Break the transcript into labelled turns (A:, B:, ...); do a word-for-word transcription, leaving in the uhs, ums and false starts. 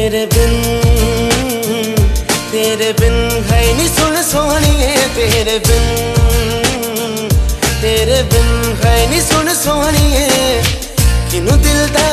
A: तेरे बिन तेरे बिन है नी सुन सोहणिए, तेरे बिन तेरे बिन है नी सुन सोहणिए, किनू दिल दा